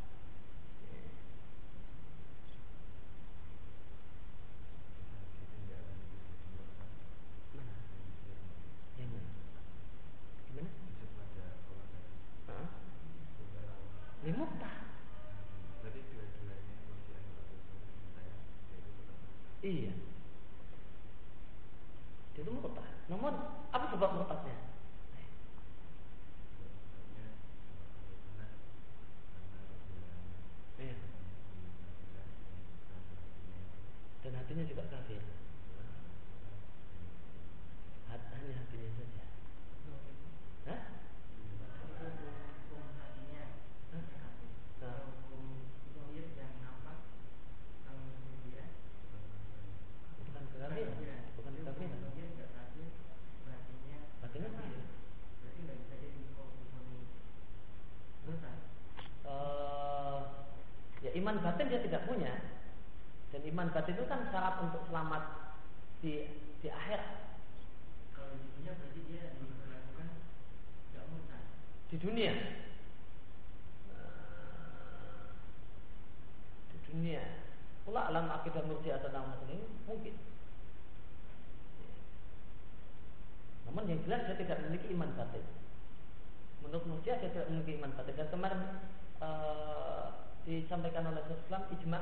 Ini murtad. Tadi dua-duanya Iya. Dia itu murtad. Namun apa sebab murtadnya? Iya. Dan hatinya juga kafir. Hanya hatinya saja. Hah? Iman batin dia tidak punya, dan iman batin itu kan syarat untuk selamat di akhirat. Kalau di dunia berarti dia diperlakukan tidak murtad. Di dunia, pula alam akidah murji'ah tentang muslim mungkin. Namun yang jelas dia tidak memiliki iman batin. Menurut murji'ah dia tidak memiliki iman batin. Dan kemarin disampaikan oleh Islam ijma,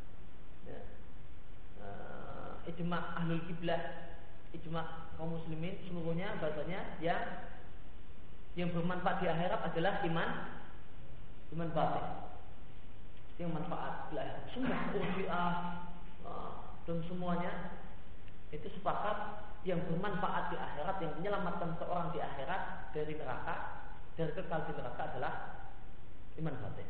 ijma ahlul kiblah, ijma kaum muslimin seluruhnya bahasanya yang bermanfaat di akhirat adalah iman batin. Yang manfaat di akhirat. Semua Syiah dan semuanya itu sepakat yang bermanfaat di akhirat, yang menyelamatkan seorang di akhirat dari neraka, dari kekal di neraka adalah iman batin.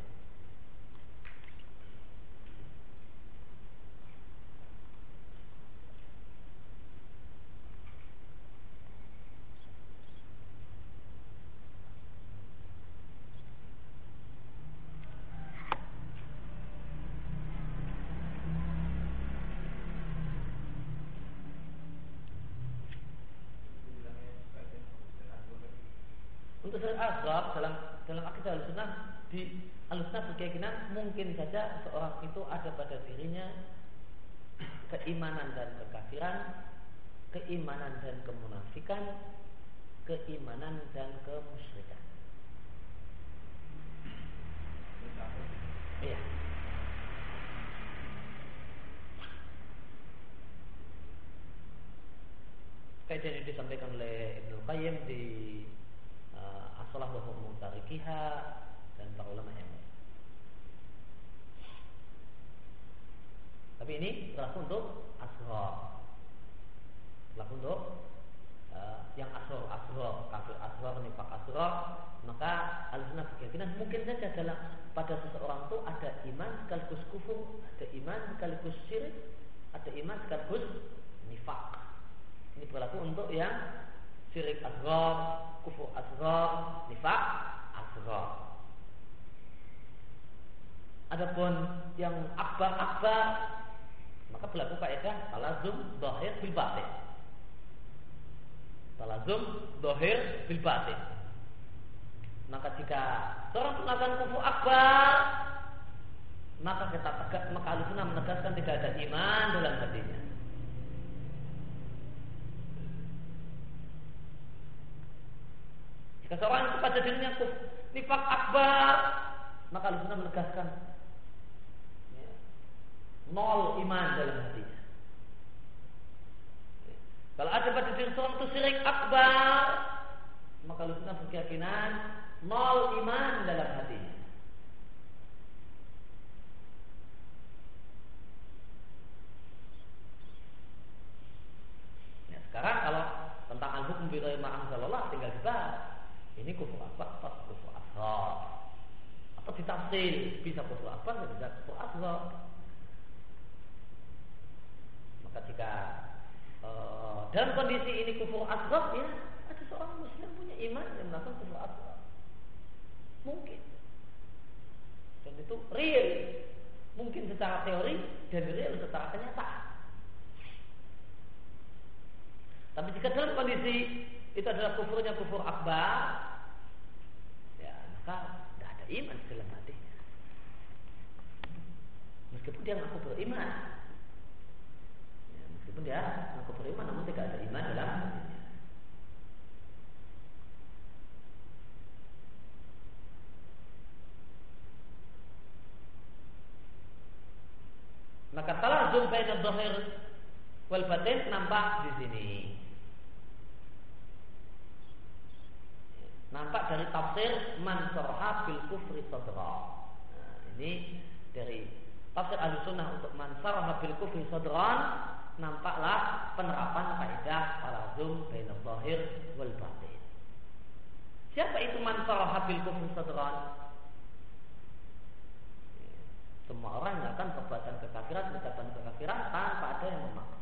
Untuk syirik asghar dalam akidah Ahlussunnah, di Ahlussunnah berkeyakinan mungkin saja seorang itu ada pada dirinya keimanan dan kekafiran, keimanan dan kemunafikan, keimanan dan kemusyrikan. Iya. Kaidah ini disampaikan oleh Ibnu Qayyim di As-Shalah wa Hukmu Tarikiha dan para ulama yang lain. Tapi ini berlaku untuk asghar. Berlaku untuk yang asghar, kafir asghar, nifaq asghar, maka Ahlussunnah berkeyakinan mungkin saja pada seseorang itu ada iman sekaligus kufur, ada iman sekaligus syirik, ada iman sekaligus nifaq. Ini berlaku untuk yang syirik asghar, kufur asghar, nifaq asghar. Adapun yang akbar, maka berlaku kaidah talazum zahir bil batin. Talazum zahir bil batin. Maka jika seorang melakukan kufur akbar, maka Ahlussunnah menegaskan tidak ada iman dalam hatinya. Jika seorang kepada dirinya nifaq akbar, maka Ahlussunnah menegaskan nol iman dalam hatinya. ada pada diri seorang itu syirik akbar, maka Ahlussunnah berkeyakinan nol iman dalam hatinya. Ya, sekarang kalau tentang al-hukm bi ghairi ma anzalallah tinggal dibahas. Ini kufur akbar atau kufur asghar. Atau ditafsir, bisa kufur akbar, bisa kufur asghar. Maka jika dalam kondisi ini kufur asghar, ya ada seorang muslim punya iman yang melakukan kufur asghar. Mungkin. Dan itu real. Mungkin secara teori dan real secara kenyataan. Tapi jika dalam kondisi itu adalah kufurnya kufur akbar, ya maka tidak ada iman dalam hatinya. Meskipun dia mengaku beriman, ya, meskipun dia mengaku beriman, namun tidak ada iman dalam hatinya. Maka talazum baina dhahir wal batin nampak di sini. Nampak dari tafsir man sarha bil kufri sadra. Nah, ini dari tafsir Ahlussunnah untuk man sarha bil kufri sadran, nampaklah penerapan kaidah talazum baina dhahir wal batin. Siapa itu man sarha bil kufri sadran? Semua orang yang akan perbuatan kekafiran, ucapan kekafiran tanpa ada yang memaksanya.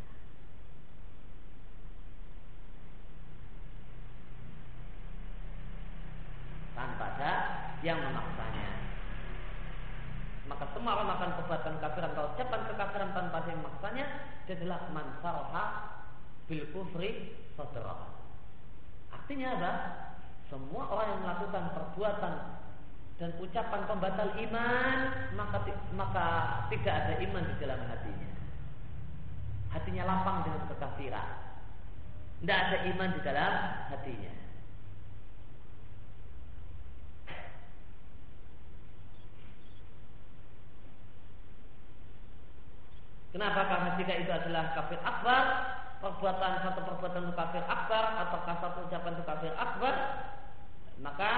Tanpa ada yang memaksanya. Maka semua orang akan perbuatan kekafiran atau ucapan kekafiran tanpa ada yang memaksanya. Dia adalah man sarha bil kufri sadra. Artinya apa? Semua orang yang melakukan perbuatan dan ucapan pembatal iman, maka tidak ada iman di dalam hatinya. Hatinya lapang dengan kekafiran. Tidak ada iman di dalam hatinya. Kenapa? Karena jika itu adalah kafir akbar, satu perbuatan itu kafir akbar, ataukah satu ucapan itu kafir akbar, maka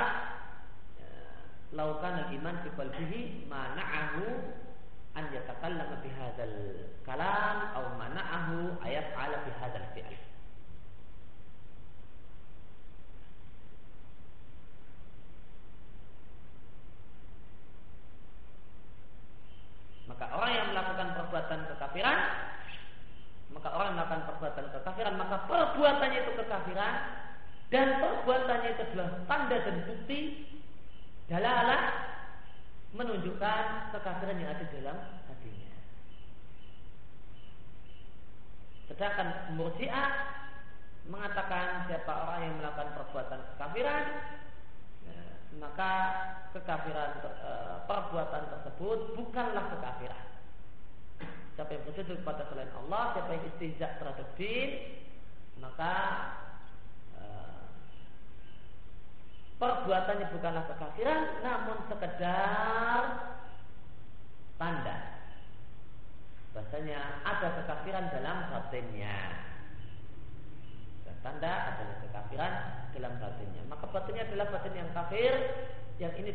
laukan al-iman fi qalbihi mana'ahu an yatakallama bi hadzal kalam aw mana'ahu ayat ala bi hadzal fi'l. Maka orang yang melakukan perbuatan kekafiran, maka perbuatannya itu kekafiran, dan perbuatannya itu adalah tanda dan bukti dalalah menunjukkan kekafiran yang ada dalam hatinya. Sedangkan Murji'ah mengatakan siapa orang yang melakukan perbuatan kekafiran, maka kekafiran perbuatan tersebut bukanlah kekafiran. Siapa yang bersujud kepada selain Allah, siapa yang istihza terhadap din, maka perbuatannya bukanlah kekafiran, namun sekedar tanda bahasanya ada kekafiran dalam batinnya. Tanda adalah kekafiran dalam batinnya. Maka batinnya adalah batin yang kafir, yang ini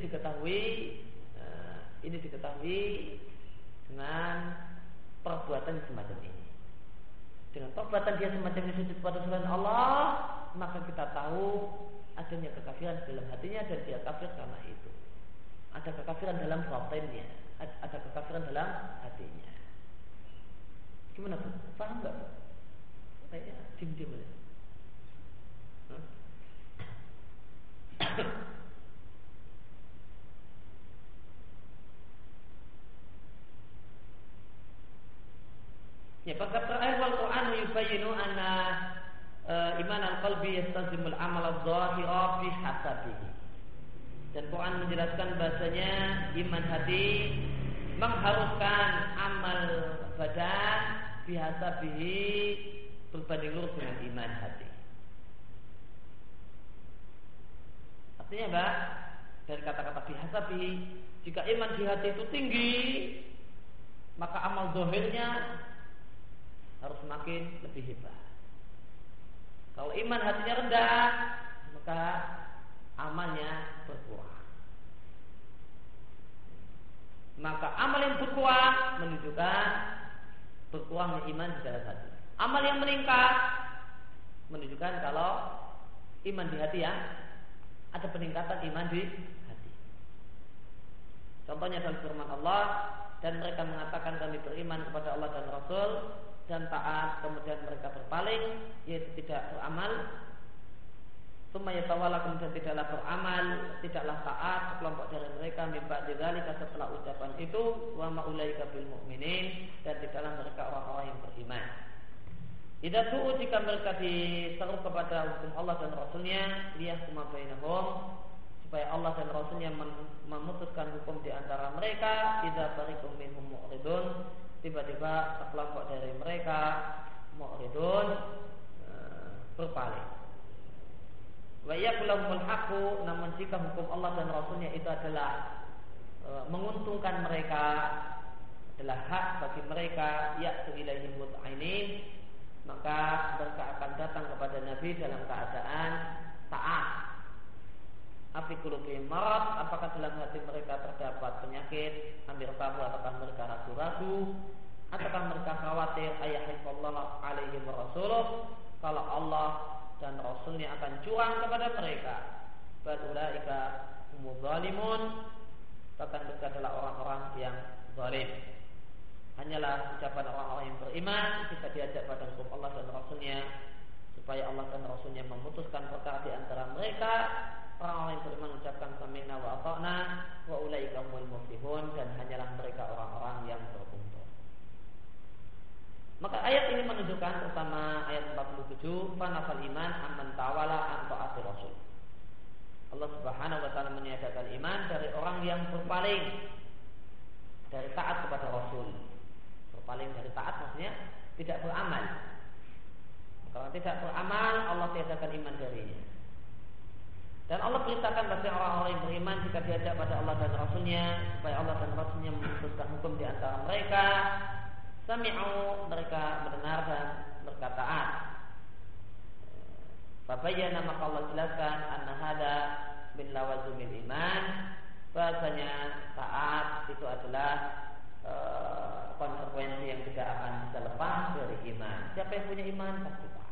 diketahui dengan perbuatan semacam ini. Dengan perbuatan dia semacam ini sujud kepada selain Allah, maka kita tahu adanya kekafiran dalam hatinya dan dia kafir karena itu. Ada kekafiran dalam batinnya, ada kekafiran dalam hatinya. Gimana Bu? Paham nggak Bu? Kayaknya dim-dim aja. Ya, pada terakhir wal Quran yubayyinu anna iman al-qalbi yastazimul amal adh-dhahira bi hasabihi. Dan Quran menjelaskan bahasanya iman hati mengharuskan amal badan bi hasabihi berbanding lurus dengan iman hati. Artinya apa? Dari kata-kata bi hasabihi, jika iman di hati itu tinggi, maka amal zahirnya harus semakin lebih hebat. Kalau iman hatinya rendah, maka amalnya berkurang. Maka amal yang berkurang menunjukkan berkurangnya iman di dalam hati. Amal yang meningkat menunjukkan kalau iman di hati ya, ada peningkatan iman di hati. Contohnya dalam firman Allah, dan mereka mengatakan kami beriman kepada Allah dan Rasul dan taat, kemudian mereka berpaling, yaitu tidak beramal. Tsumma yatawalla, kemudian tidaklah beramal, tidaklah taat sekelompok dari mereka mimba dzalika, setelah ucapan itu, wa ma ulaika bil mu'minin, dan tidaklah mereka orang-orang yang beriman. Idza tu'u, jika mereka diseru kepada hukum Allah dan Rasulnya, liyahkuma bainahum, supaya Allah dan Rasulnya memutuskan hukum di antara mereka. Idza fariqum minhum mu'ridun, tiba-tiba sekelompok dari mereka mu'ridun, berpaling. Wa yakulahumul haqqu, namun jika hukum Allah dan Rasulnya itu adalah menguntungkan mereka, adalah hak bagi mereka, ya'tu ilaihim mut'ainin, maka mereka akan datang kepada Nabi dalam keadaan taat. Afi qulubihim marad, apakah dalam hati mereka terdapat penyakit, ambil tahu, apakah mereka ragu-ragu, ataukah mereka khawatir ayahiqallahu alaihim wa rasuluh, kalau Allah dan Rasulnya akan curang kepada mereka. Bal ulaika humuz zalimun, bahkan mereka adalah orang-orang yang zalim. Hanyalah ucapan orang-orang yang beriman jika diajak pada hukum Allah dan Rasulnya, supaya Allah dan Rasulnya memutuskan perkara di antara mereka. Orang-orang yang beriman mengucapkan sami'na wa ata'na wa ulaika humul muflihun, dan hanyalah mereka orang-orang yang beruntung. Maka ayat ini menunjukkan, terutama ayat 47, fanafal iman amman tawala an ta'ati rasul. Allah Subhanahu wa taala meniadakan iman dari orang yang berpaling dari taat kepada Rasul. Berpaling dari taat maksudnya tidak beramal. Kalau tidak beramal, Allah tiadakan iman darinya. Dan Allah beritakan bagi orang-orang yang beriman jika diajak pada Allah dan Rasulnya, supaya Allah dan Rasulnya memutuskan hukum di antara mereka, sami'u, mereka mendengar dan mereka taat. Fabayyana, maka Allah jelaskan, anna hada min lawazimil iman, bahasanya taat itu adalah konsekuensi yang tidak akan bisa lepas dari iman. Siapa yang punya iman pasti taat.